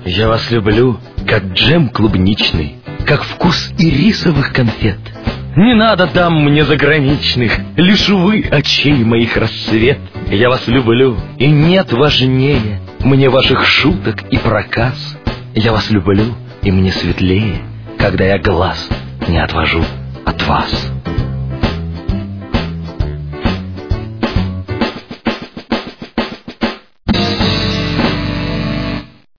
Я вас люблю, как джем клубничный, как вкус ирисовых конфет. Не надо дам мне заграничных, лишь вы очей моих рассвет. Я вас люблю, и нет важнее мне ваших шуток и проказ. Я вас люблю, и мне светлее, когда я глаз не отвожу от вас.